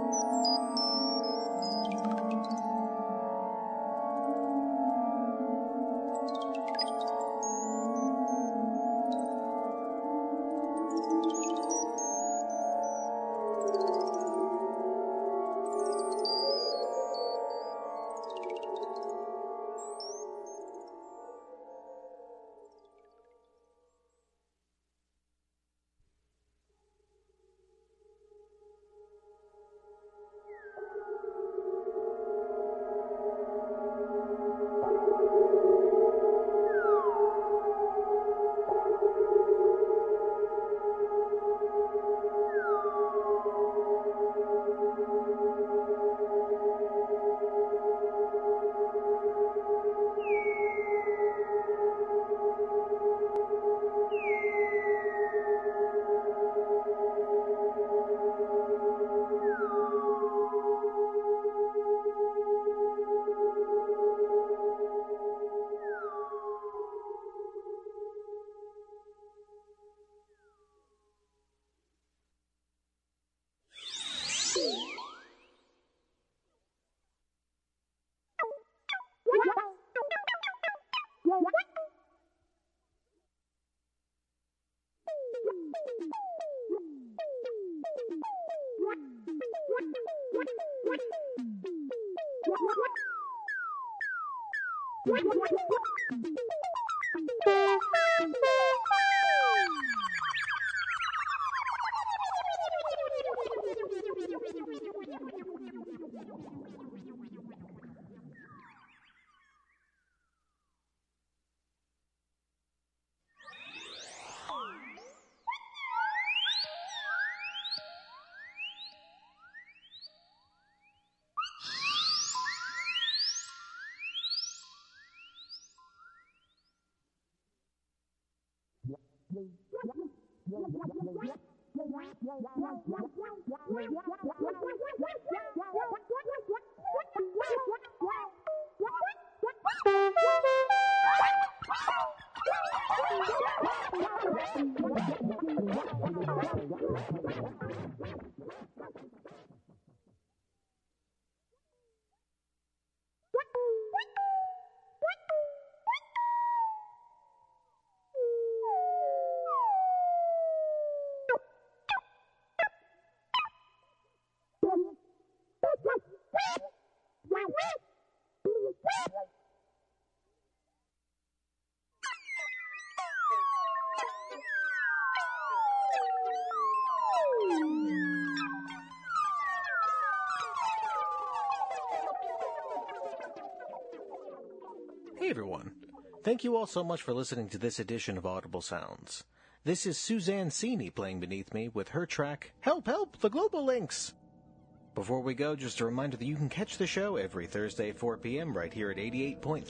Hey everyone. Thank you all so much for listening to this edition of Audible Sounds. This is Suzanne Sini playing beneath me with her track, Help, Help, the Global Links! Before we go, just a reminder that you can catch the show every Thursday at 4 p.m. right here at 88.3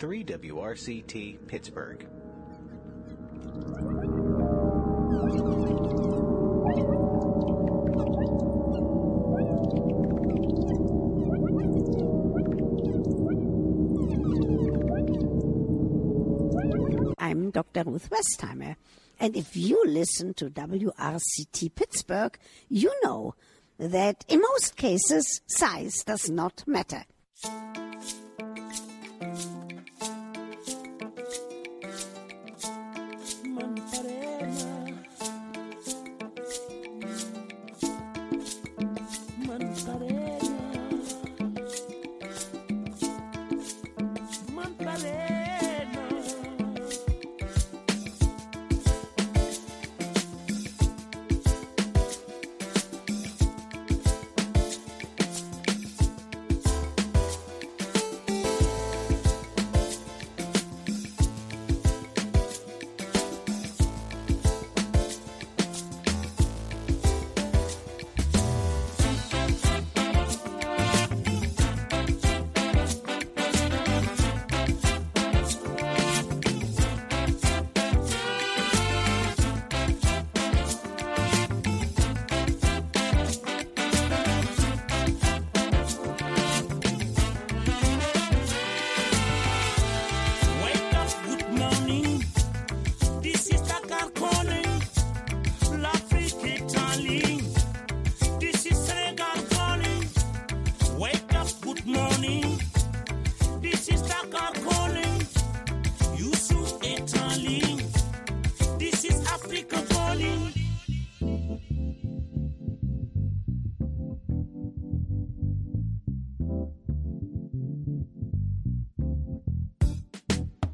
WRCT Pittsburgh. I'm Dr. Ruth Westheimer, and if you listen to WRCT Pittsburgh, you know that in most cases, size does not matter.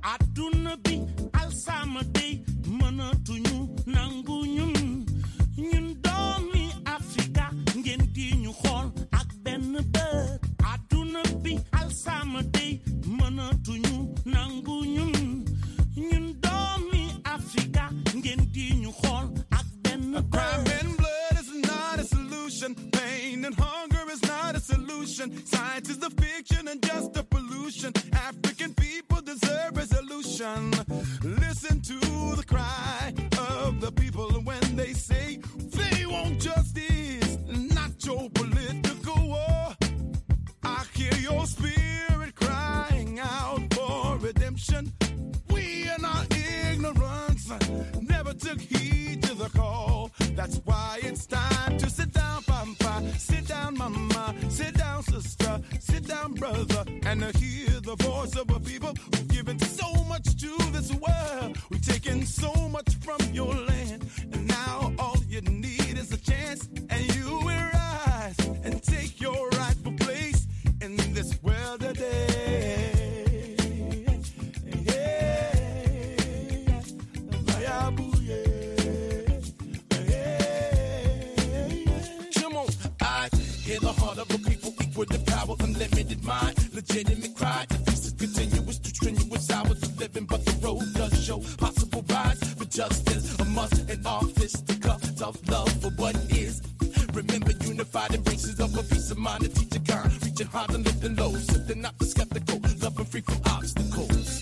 aduna bi alsama day mënatuñu nangu ñun doomi Afrika ngeen di ñu xool ak benn bët aduna bi alsama day mënatuñu nangu ñun doomi Afrika ngeen di ñu xool ak benn bët. Crime and blood is not a solution. Pain and hunger is not a solution. Science is a fiction and just a pollution. African people deserve resolution. Listen to the cry of the people when they say they want justice, not your political war. I hear your spirit crying out for redemption. We are not ignorance, never took heed to the call. That's why it's time to sit down, papa, sit down, mama, sit down, sister, sit down, brother, and hear the voice of a people who've given so much to this world. We've taken so much from your land, and now all you need is a chance, and you will rise and take your rightful place in this world today. Hear the heart of a people equal to power, unlimited mind, legitimate cry. The feast is continuous, too strenuous hours of living, but the road does show possible rise for justice. A must in office, the cups of love for what is. Remember, unified embraces of a peace of mind, a teacher kind, reaching high and lifting low, sifting out the skeptical, love and free from obstacles.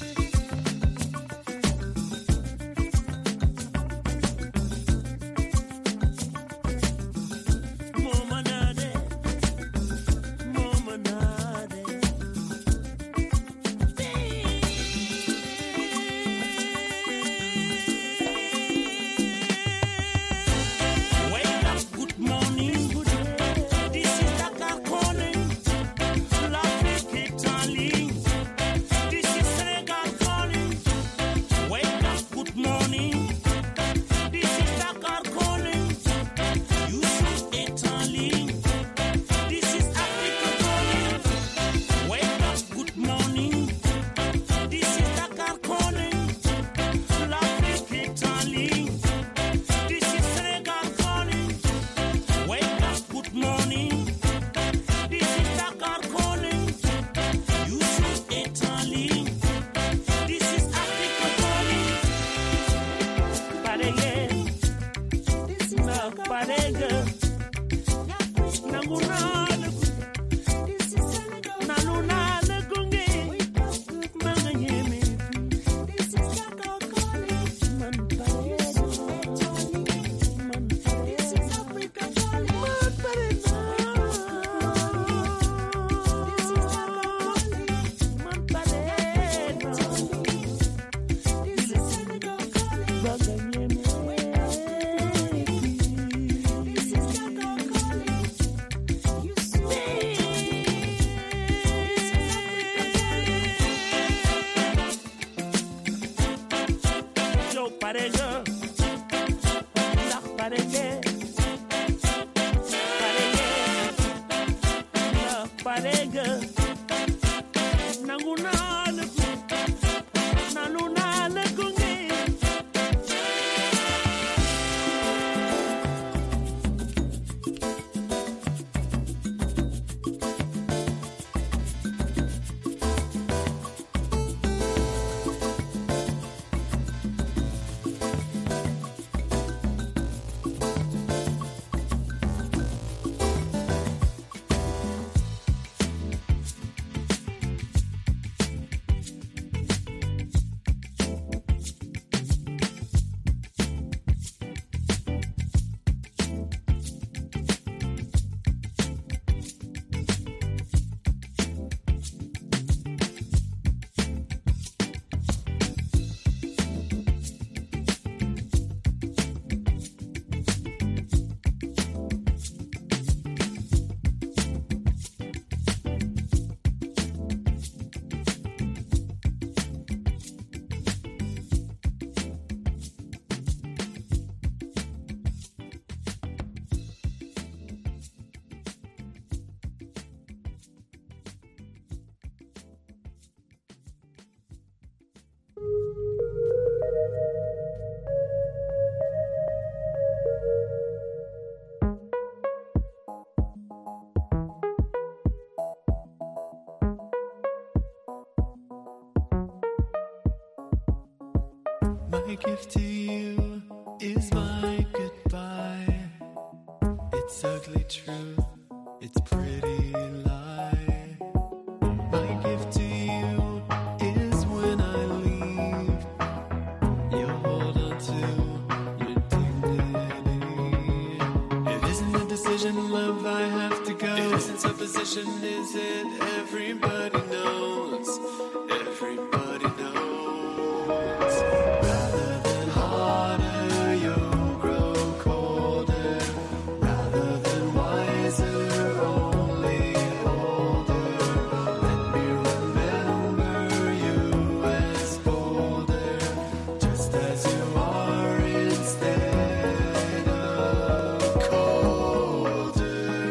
My gift to you is my goodbye. It's ugly truth, it's pretty lie. My gift to you is when I leave, you hold on to your dignity. It isn't a decision, love, I have to go. It isn't supposition, is it? Everybody knows. Everybody knows. Rather than harder, you'll grow colder. Rather than wiser, only older. Let me remember you as bolder, just as you are instead of colder.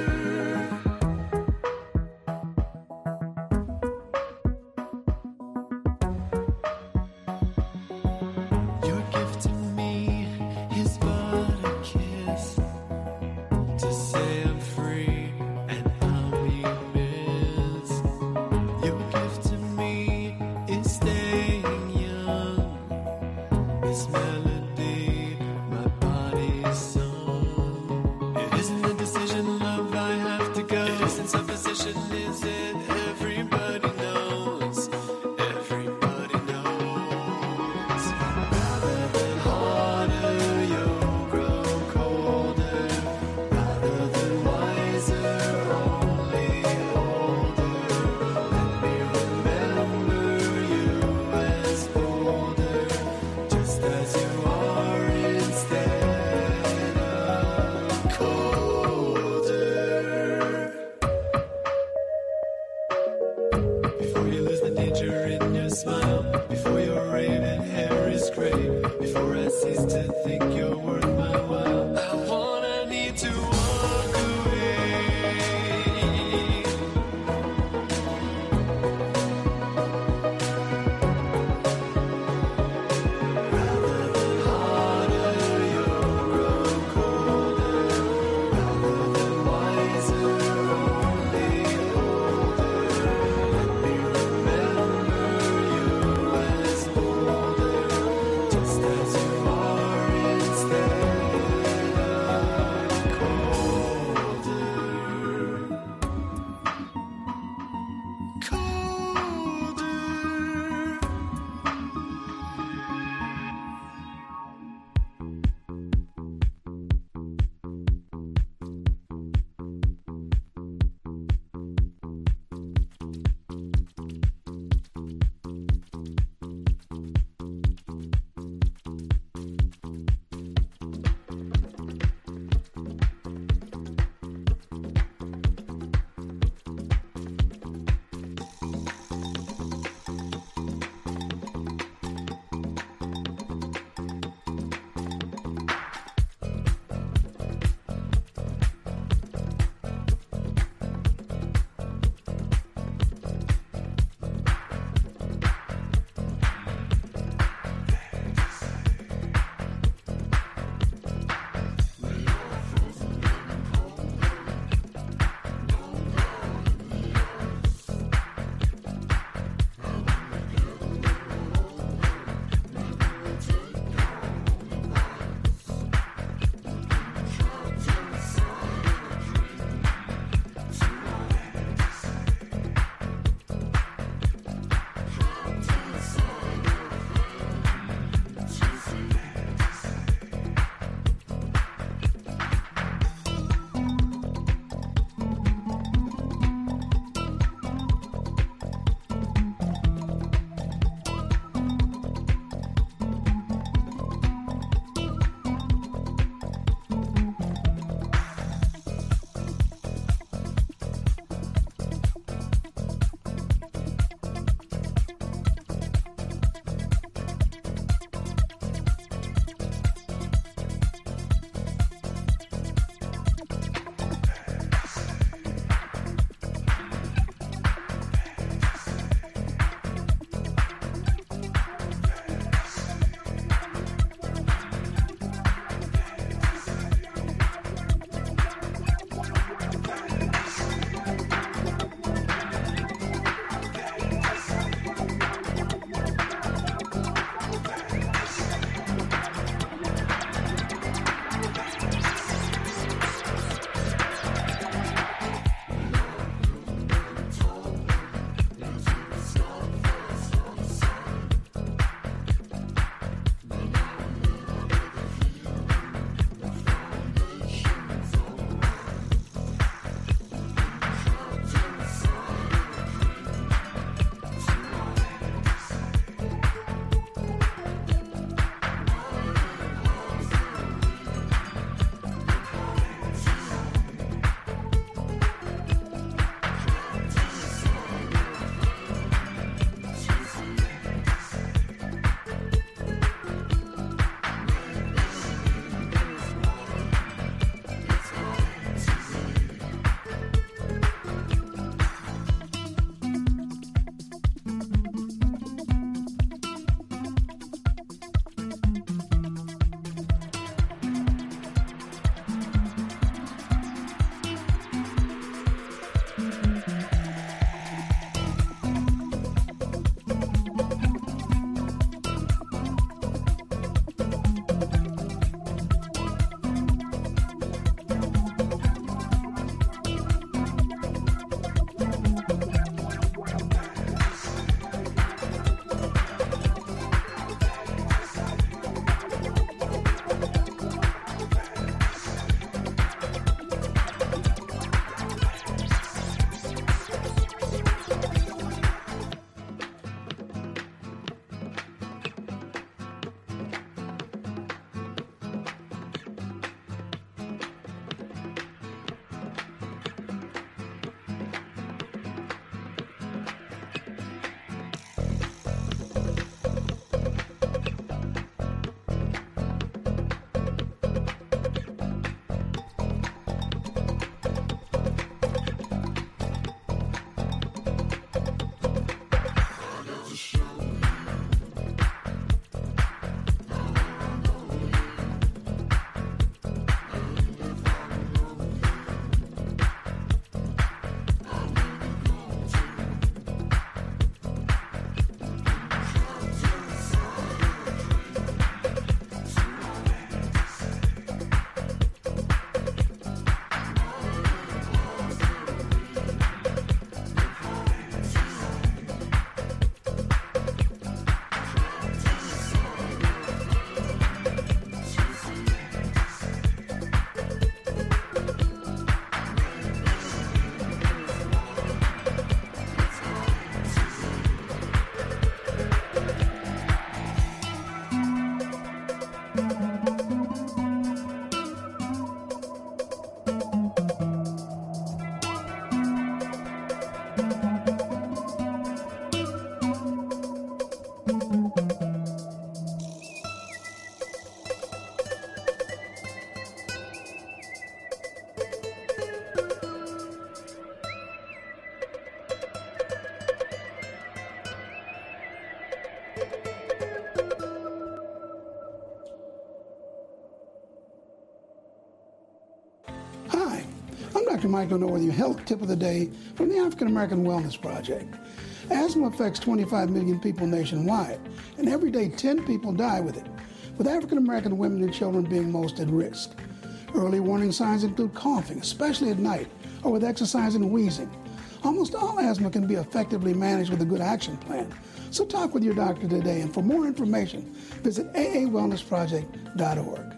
Your gift to me is but a kiss, to say I'm free and I'll be missed. Your gift to me is staying young, this melody, my body's song. It isn't a decision, love, I have to go. It isn't supposition, is it? Everybody knows. Everybody knows. Rather than harder, you'll grow colder. Rather than wiser, only older. Let me remember you as bolder, just as you are instead of colder. Before you lose the danger in your smile, before your raven hair is gray, before I cease to think you're worth my while, I wanna need to walk away. Rather than harder, you'll grow colder. Rather than wiser, only older. Let me remember you as bolder, just as you are instead Dr. Michael Noor with your health tip of the day from the African American Wellness Project. Asthma affects 25 million people nationwide, and every day 10 people die with it, with African American women and children being most at risk. Early warning signs include coughing, especially at night, or with exercise and wheezing. Almost all asthma can be effectively managed with a good action plan. So talk with your doctor today, and for more information, visit aawellnessproject.org.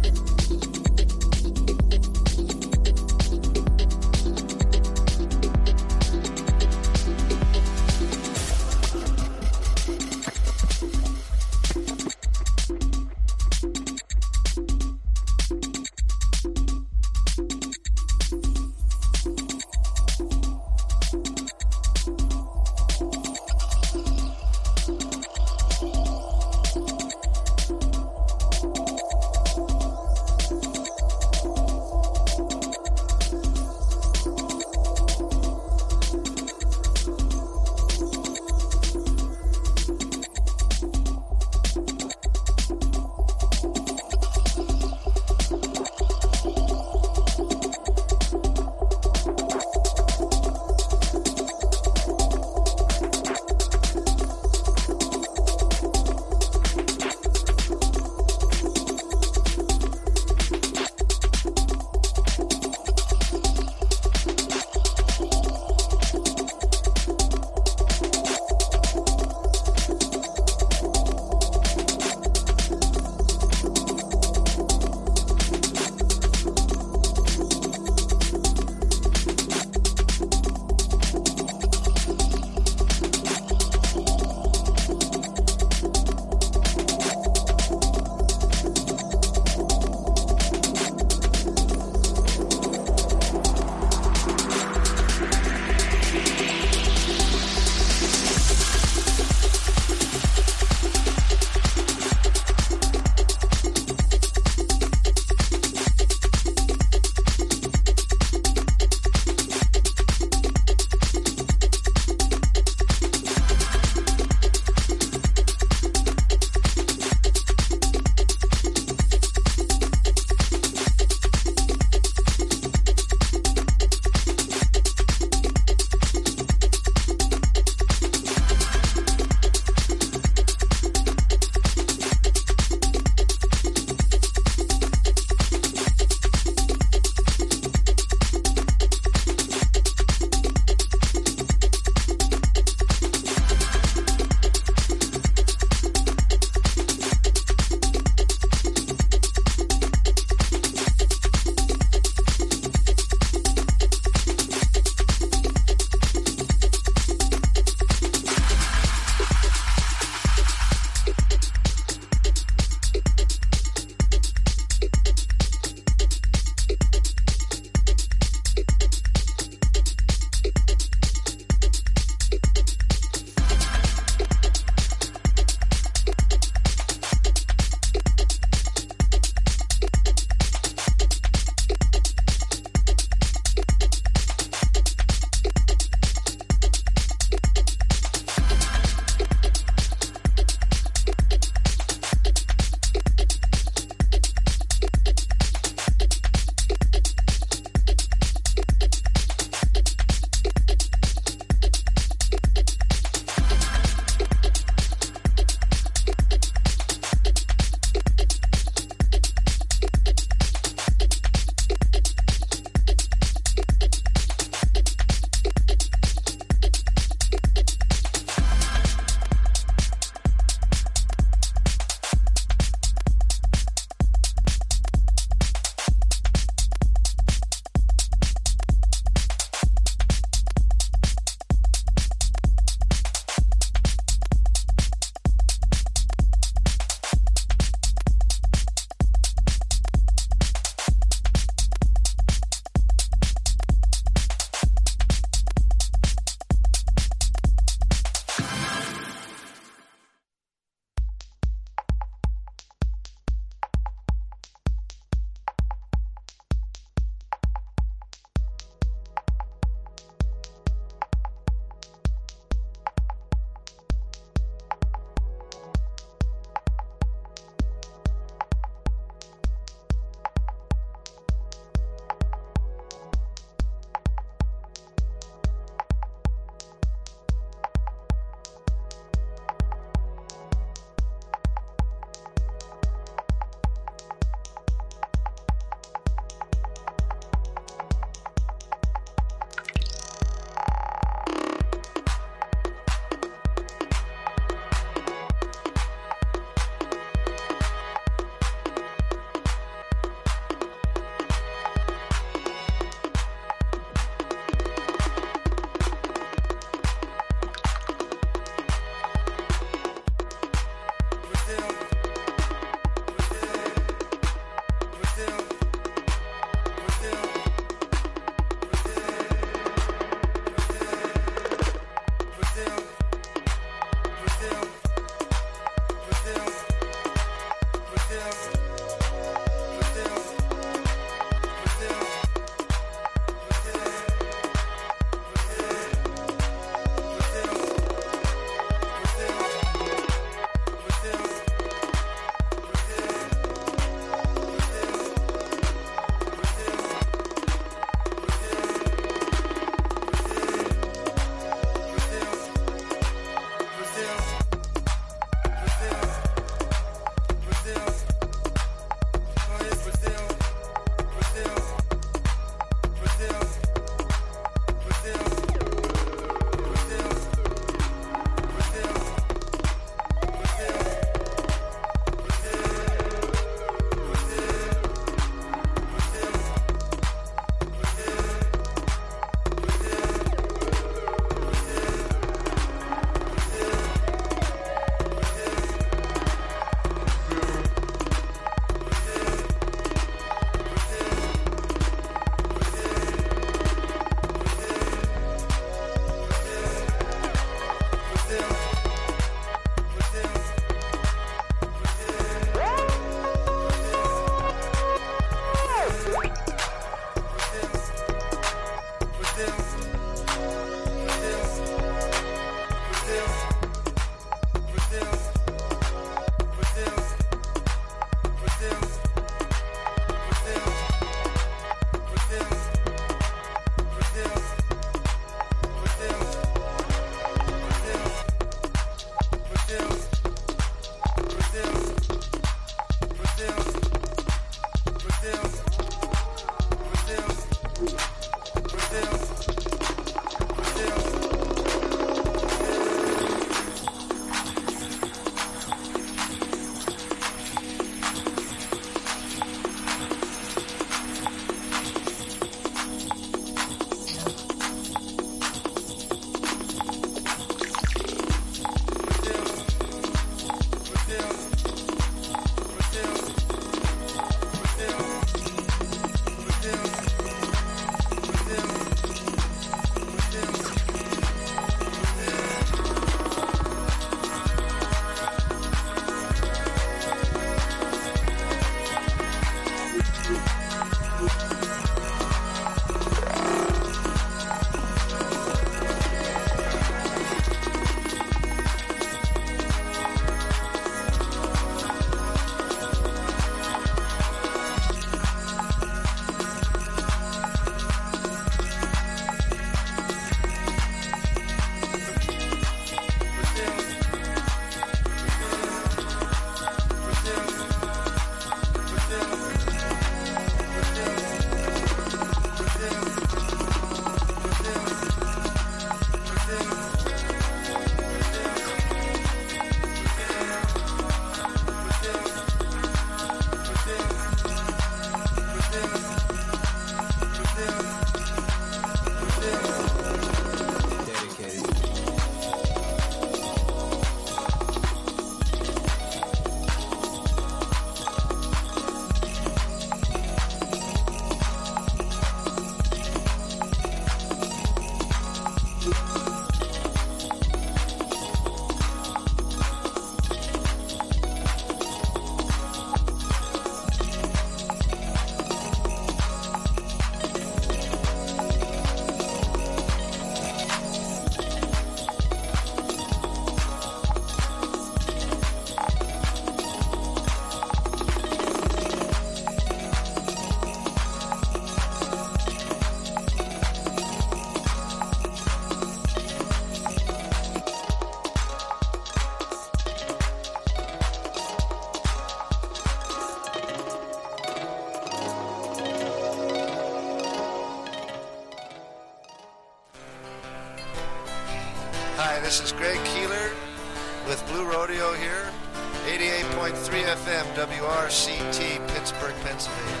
This is Greg Keeler with Blue Rodeo here, 88.3 FM WRCT, Pittsburgh, Pennsylvania.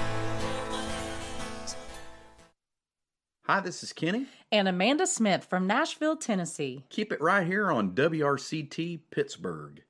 Hi, this is Kenny. And Amanda Smith from Nashville, Tennessee. Keep it right here on WRCT Pittsburgh.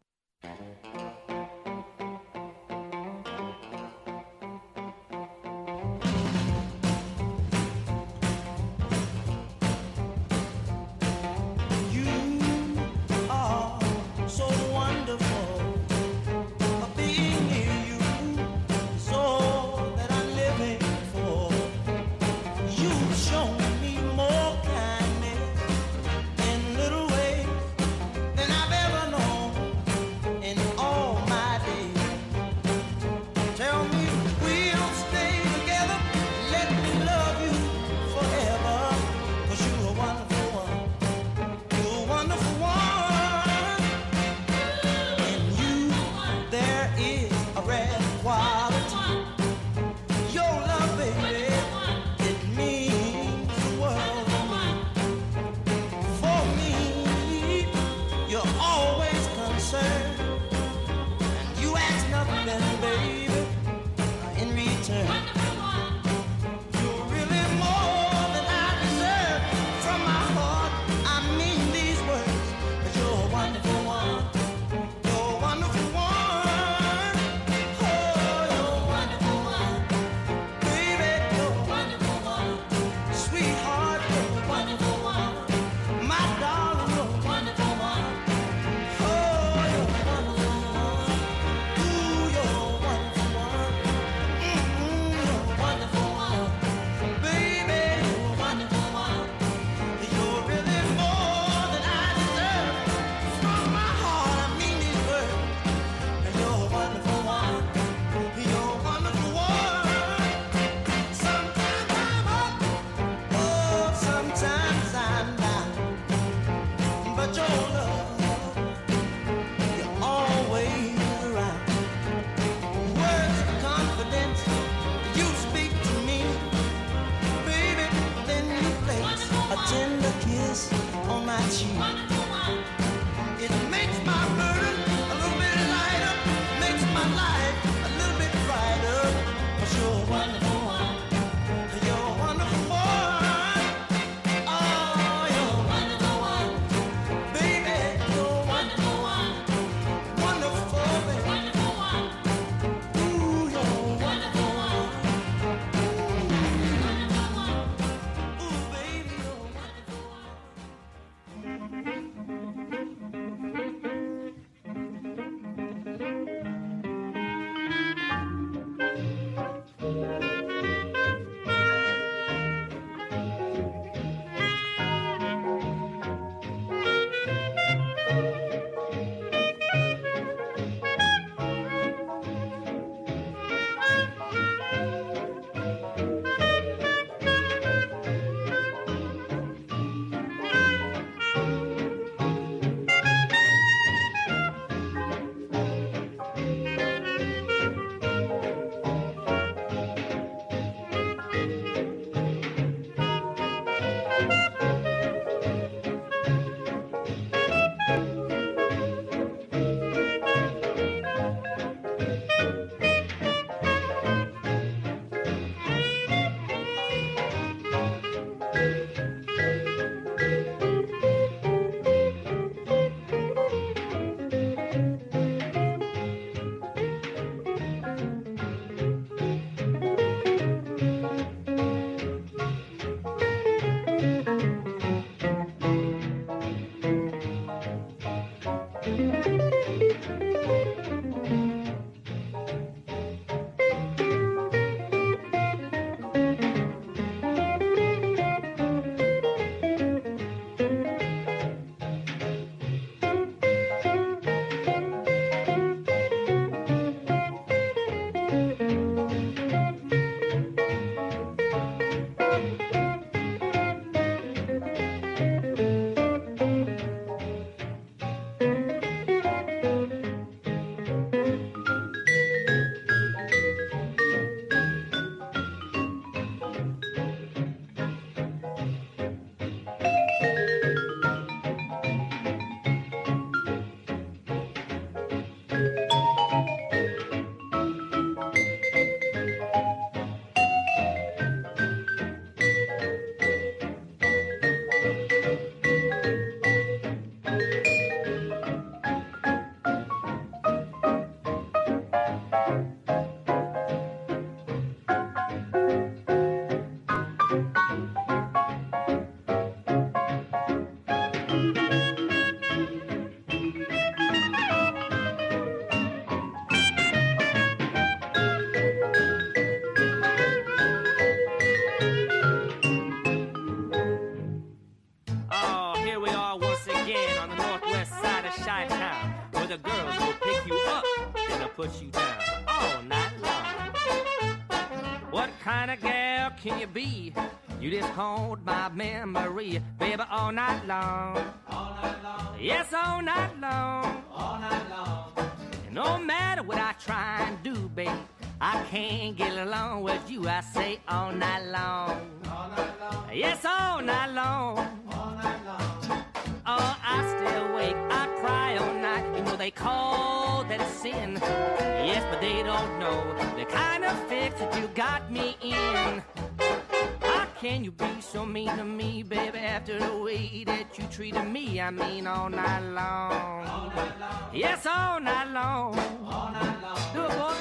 all night long. What kind of gal can you be? You just called my memory, baby, all night long. All night long. Yes, all night long. All night long. And no matter what I try and do, baby, I can't get along with you. I say all night long. All night long. Yes, all night long. All night long. Oh, I stay awake, I cry all night. You know they call that a sin. Yes, but they don't know the kind of fix that you got me in. How can you be so mean to me, baby, after the way that you treated me? I mean all night long. All night long. Yes, all night long. All night long. Do it, boy.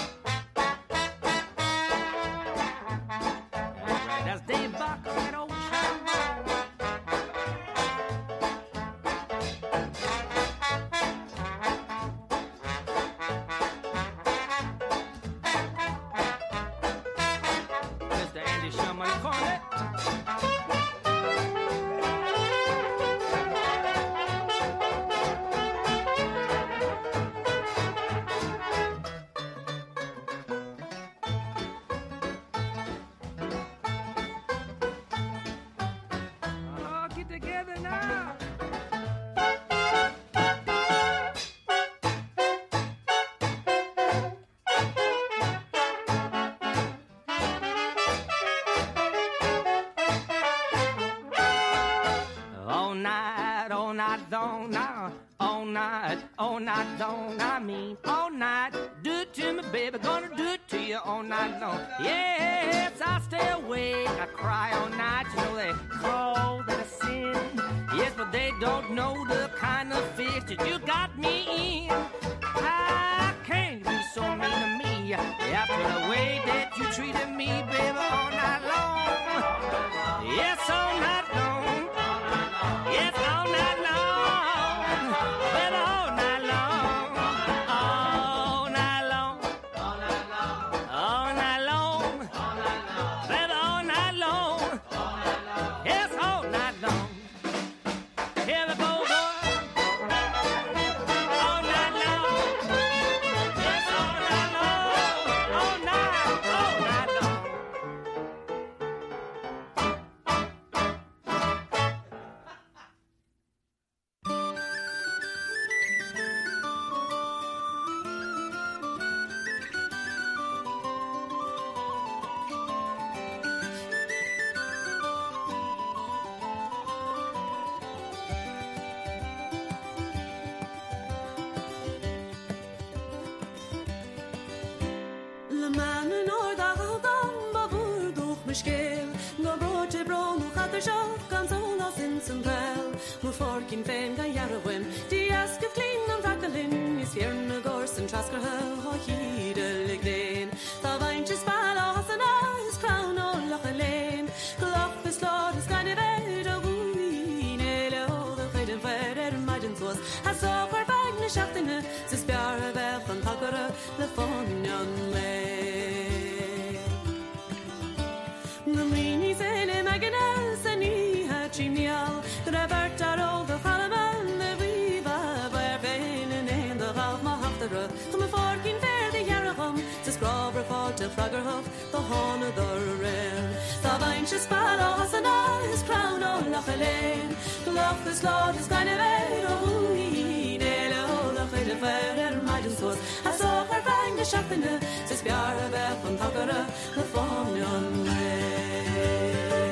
That's right, that's Dave Buck on that old all night long, I mean all night. Do it to me, baby, gonna do it to you all night long. Yes, I stay awake, I cry all night. You know they call that a sin. Yes, but they don't know the kind of fix that you got me in. How can you be so mean to me after the way that you treated me, baby, all night long? Yes, all night long. Yes, all night long. Forkin fem ga jarwin di aske klin am vakalin is fjerne gorsen trasker ha hidel gren ta vainches spala hasana is crown all lachelen clock is lord is kind of ed a ruine le the feden fader imagine was has so for vagne schaftene is spare ver von takere le fonjon le Namini sene maganas ani ha chimial Revertar all the Halaman, the Viva, where Bain and the Halma Hafter, come a forking fair the Yaraham, to Scrobber fought to Flaggerhoff, the Horn of the Rain. Savancha Spalo has an eyes, crown on Lachelaine, the Loch the Slot is kind of aid, oh, we nail the Fade of Fair and Maidens was. I saw her bang the shop in the Spiara Beth and Tucker, the Formion Way.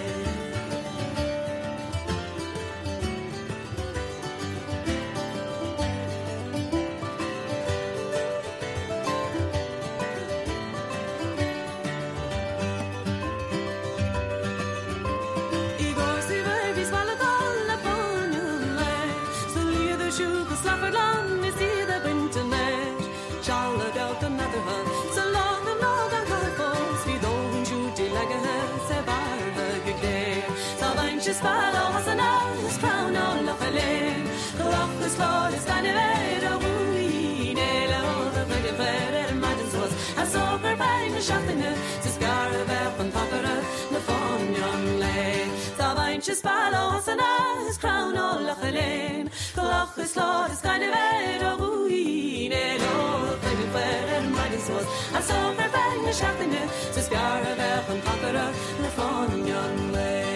Just follow us and us, crown on Lachelaine. Clock the slot is kind of aid, oh, we nail all the big fair and Madden's was. I saw her bang the shot in it, to Scarabeth and Tucker, the phone young lay. Just follow us and us, crown on Lachelaine. Clock the slot is kind of aid, oh, we nail all the big fair and Titus was. And so for bang a shapping it, so spare a velp and conqueror, the fun young way.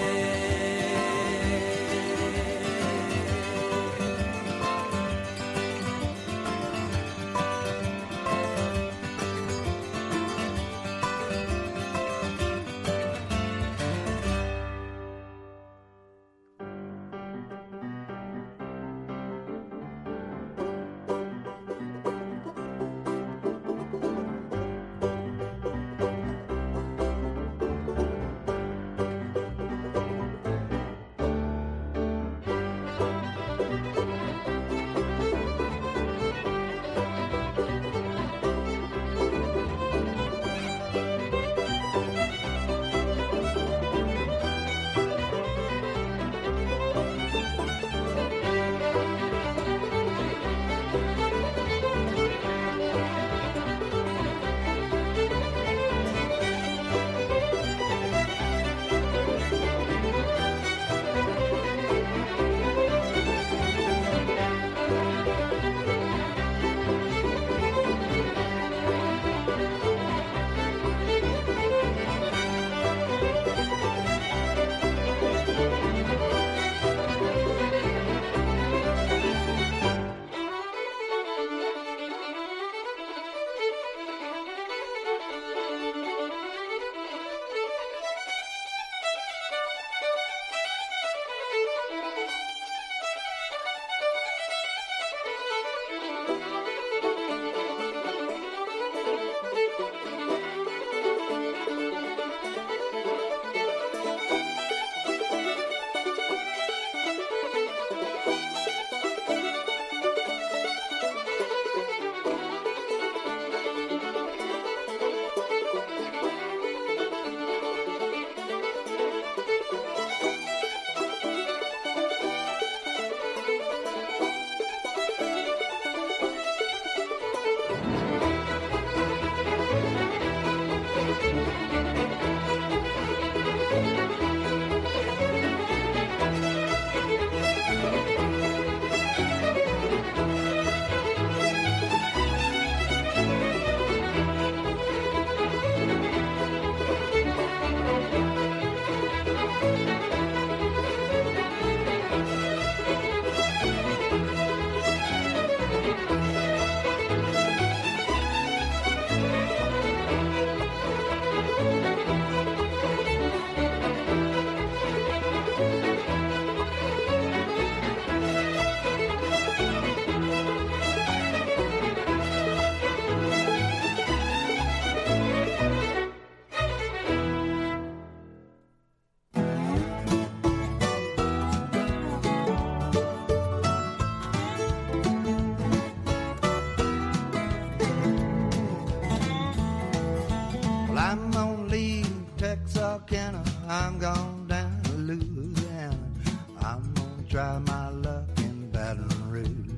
Texarkana, I'm gone down to Louisiana. I'm gonna try my luck in Baton Rouge.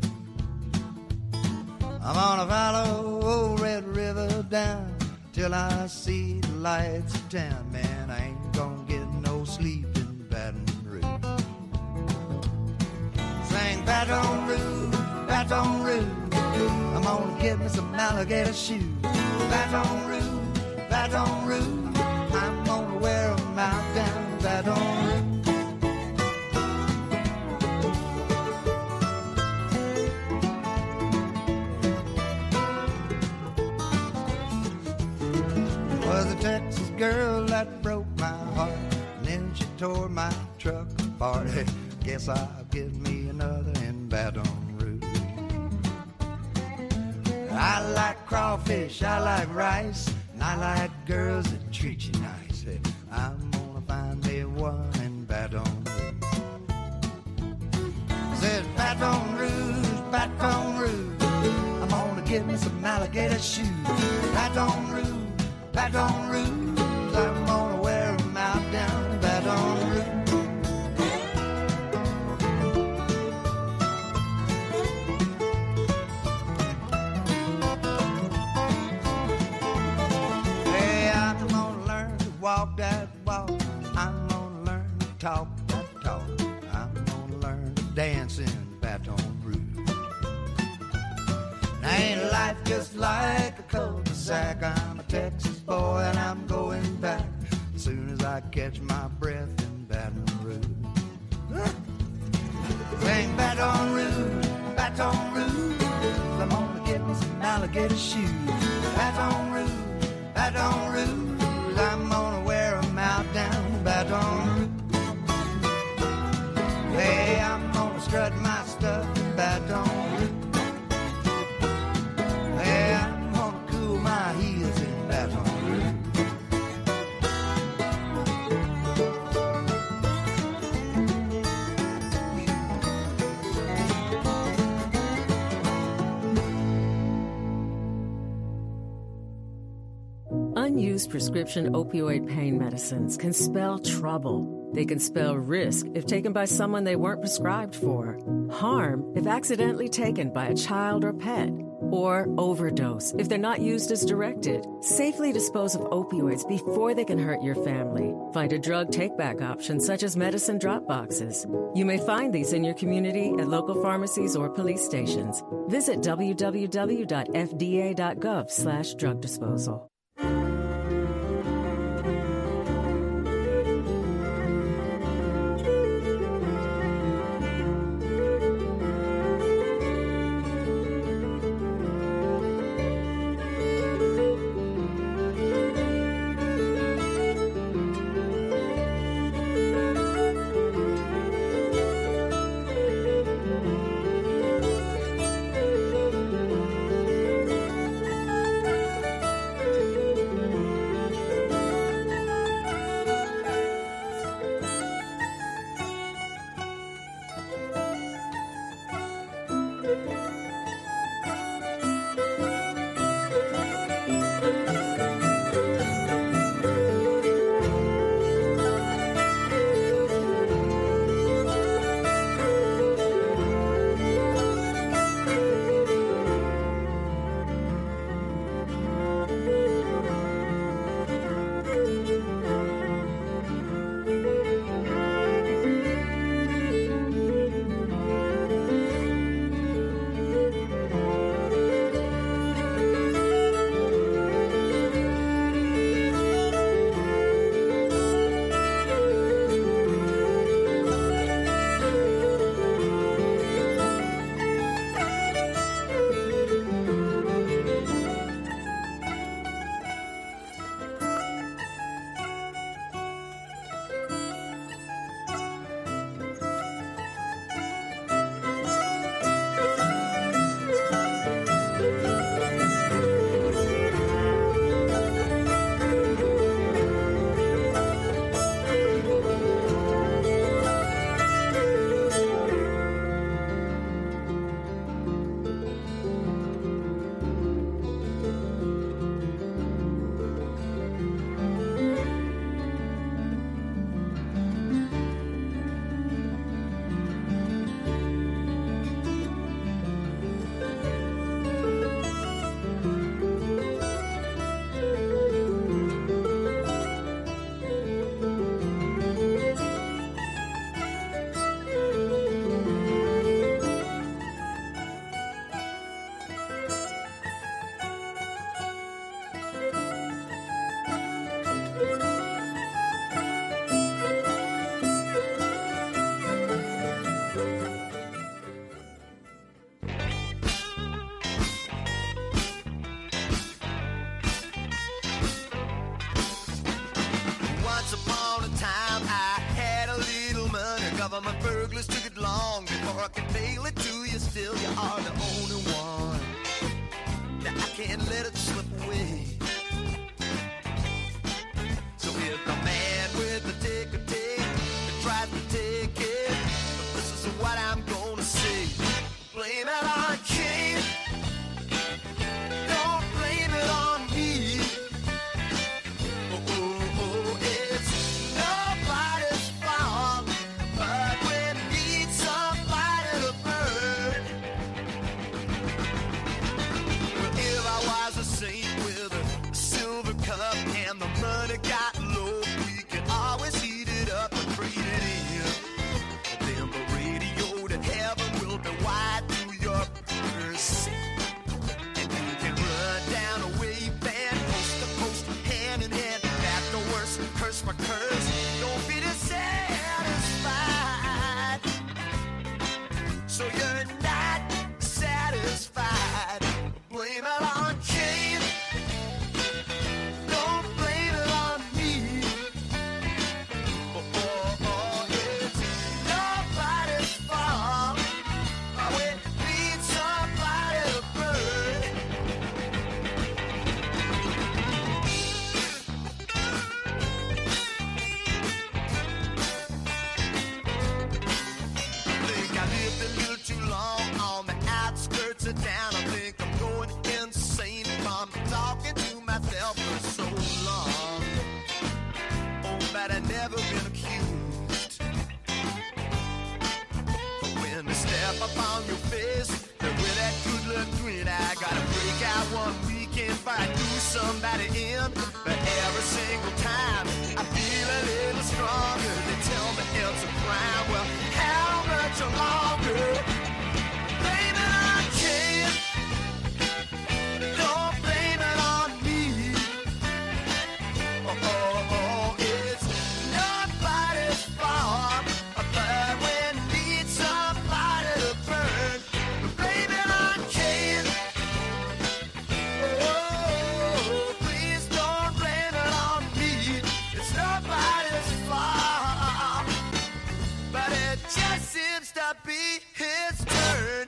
I'm gonna follow old Red River down till I see the lights of town. Man, I ain't gonna get no sleep in Baton Rouge. Sing Baton Rouge, Baton Rouge. I'm gonna get me some alligator shoes. Baton Rouge, Baton Rouge. I'm gonna wear 'em out down Baton Rouge. Was a Texas girl that broke my heart, and then she tore my truck apart. Guess I'll get me another in Baton Rouge. I like crawfish, I like rice, and I like girls that treat you nice. I'm gonna find me one in Baton Rouge. Says Baton Rouge, Baton Rouge. I'm gonna get me some alligator shoes. Baton Rouge, Baton Rouge. I'm gonna wear 'em out down Baton Rouge. Walk that walk, I'm gonna learn to talk that talk. I'm gonna learn to dance in Baton Rouge. Now ain't life just like a cul-de-sac? sack. I'm a Texas boy and I'm going back as soon as I catch my breath in Baton Rouge. Sing Baton Rouge, Baton Rouge, I'm gonna get me some alligator shoes. Baton Rouge, Baton Rouge, I'm gonna wear them out down in Baton Rouge. Hey, I'm gonna strut my stuff in Baton Rouge. Hey, I'm gonna cool my heels in Baton Rouge. Unused prescription opioid pain medicines can spell trouble. They can spell risk if taken by someone they weren't prescribed for, harm if accidentally taken by a child or pet, or overdose if they're not used as directed. Safely dispose of opioids before they can hurt your family. Find a drug take-back option such as medicine drop boxes. You may find these in your community at local pharmacies or police stations. Visit www.fda.gov/drug disposal. Government burglars took it long before I could mail it to you. Still, you are the only one that I can't let it slip away. So if the man with the ticker tape tries to take it, this is what I'm gonna say. Blame it on King. Don't blame it on me. Oh, it's nobody's fault. But we need somebody to burn. Well, if I was a saint with a silver cup and the money got low, we can always heat it up and trade it in. Then the radio to heaven will be wide through your purse. And you can run down a wave band face. And with that good luck grin, I gotta break out one weekend before I do somebody in. But every single time I feel a little stronger. They tell me it's a crime. Well, how much longer? Blame it on Ken. Don't blame it on me. Oh, oh, oh, it's nobody's fault. But when you need somebody to burn, blame it on Ken. Oh, please don't blame it on me. It's nobody's fault. But it just seems to be his turn.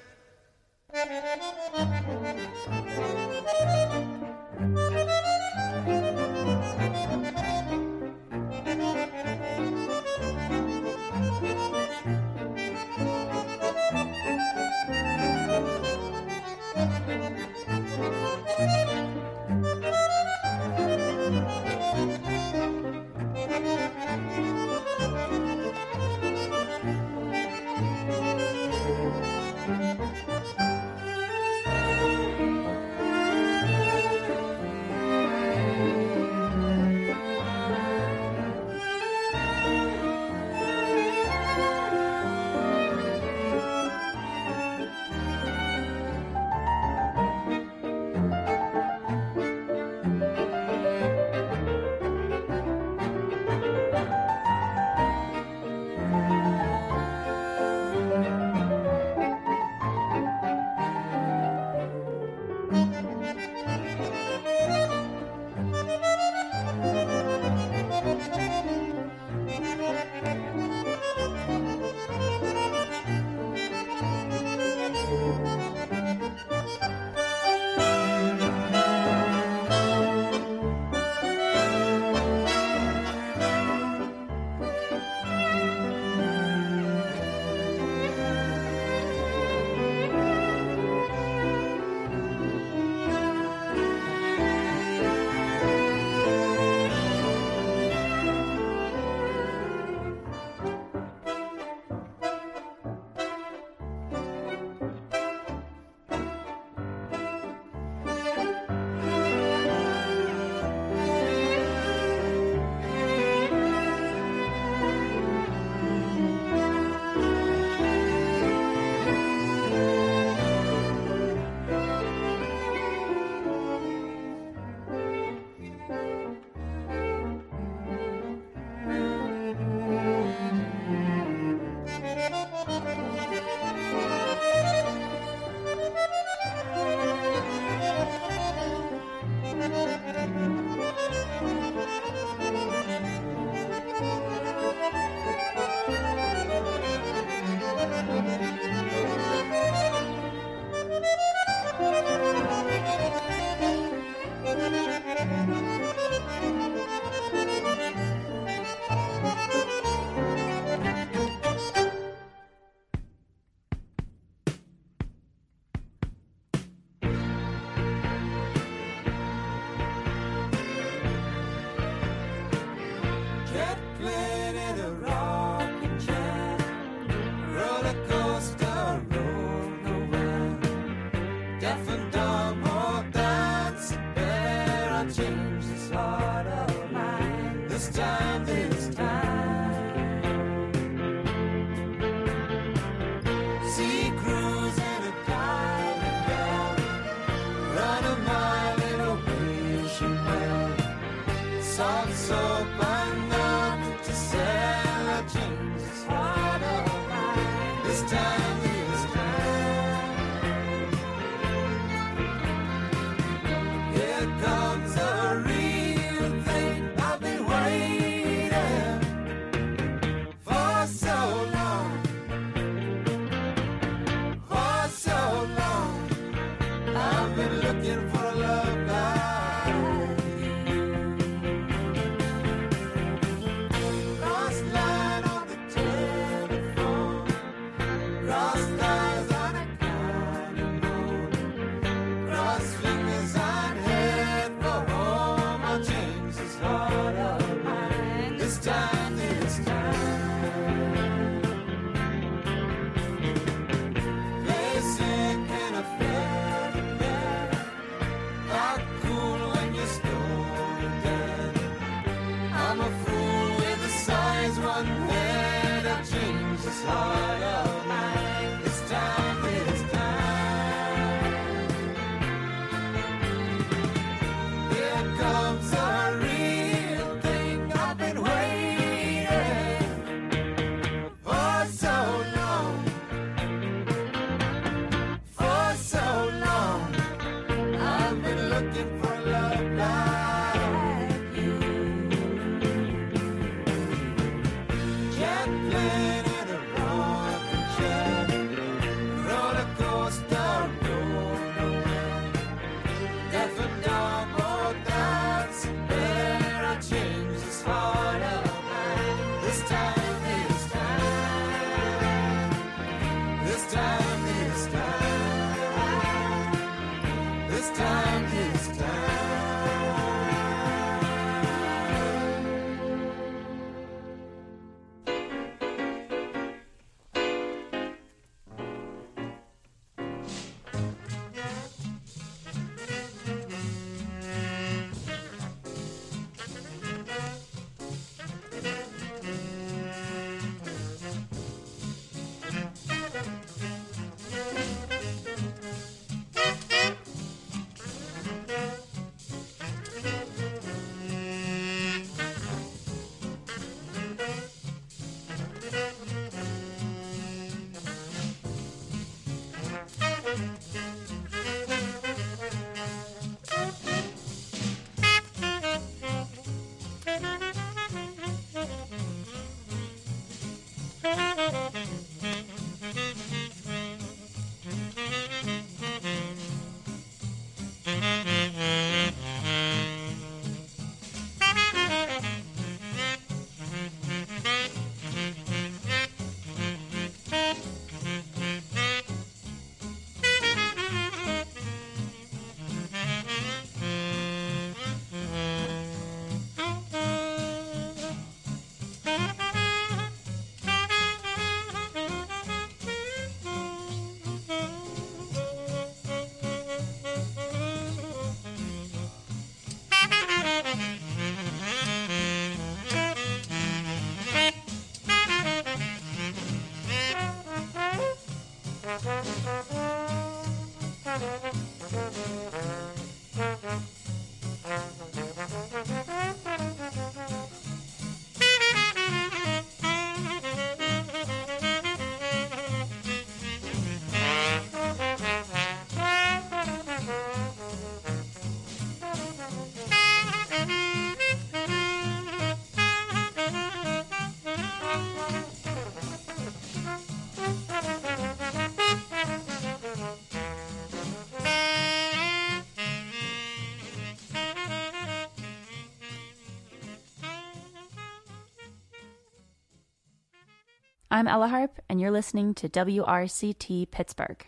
I'm Ella Harp, and you're listening to WRCT Pittsburgh.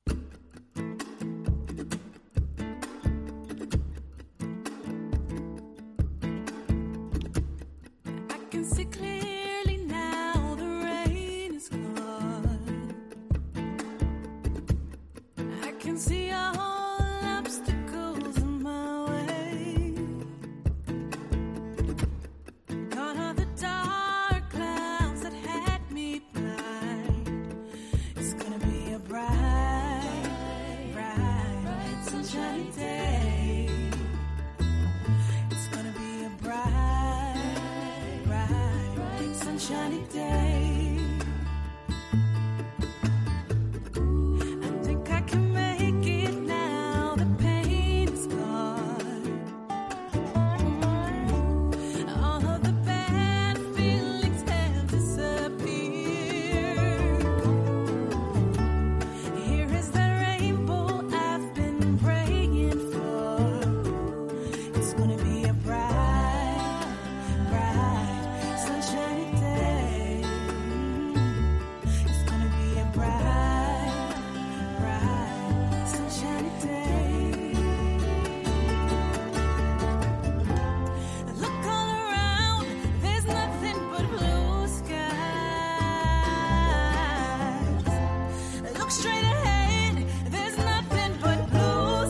I can see clearly now the rain is gone. I can see all obstacles in my way. Gone are the dark clouds that had me blind. It's gonna be a bright, bright, sunshiny day. It's gonna be a bright, bright, sunshiny day. I think I can make it now. The pain is gone. All of the bad feelings have disappeared. Here is the rainbow I've been praying for. It's gonna be a bright, bright, sunshiny day. It's gonna be a bright, bright, sunshiny day. Look all around, there's nothing but blue skies. Look straight ahead, there's nothing but blue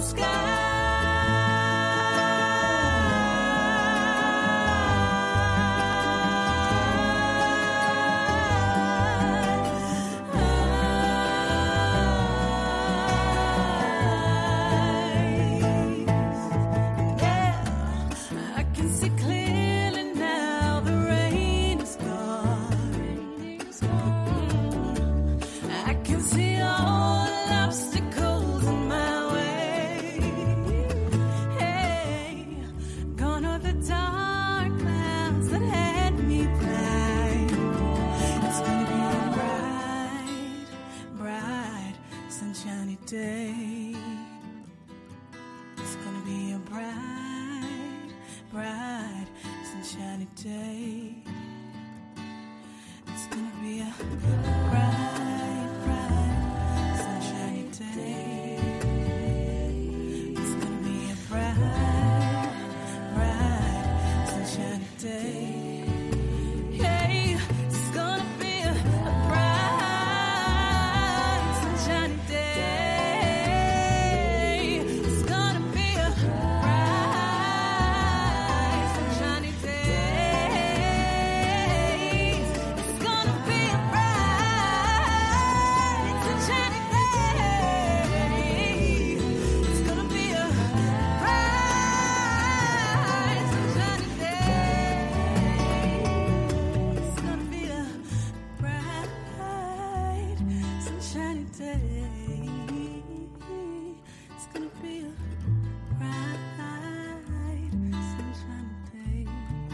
I can see clearly now the rain is gone. I can see all obstacles in my way. Hey, gone are the dark clouds that had me blind. It's gonna be a bright, bright, sunshiny day. It's gonna be a bright, bright, sunshiny day. It's gonna be a bright, bright, sunshiny day. It's gonna be a bright, bright, sunshiny day. Hey, it's gonna be a bright, sunshiny day. It's gonna be a bright, sunshiny day. It's gonna be a bright, sunshiny day. It's gonna be a bright, sunshiny day. It's gonna be a bright, sunshiny day. It's gonna be a bright, sunshiny day.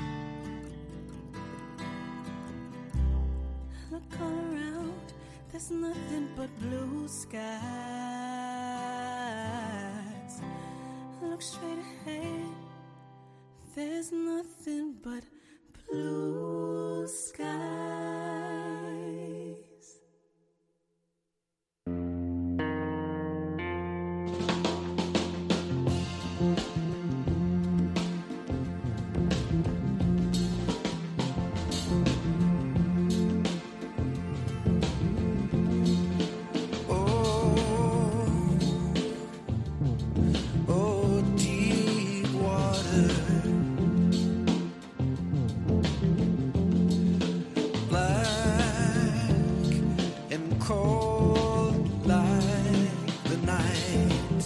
Look all around, there's nothing but blue skies. Look straight ahead, there's nothing but blue skies. Oh, deep water, black and cold like the night.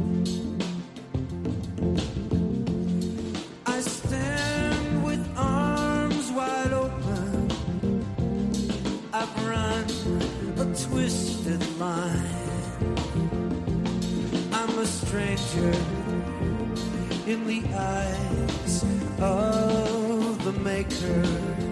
I stand with arms wide open. I've run a twisted line. I'm a stranger in the eyes of the Maker.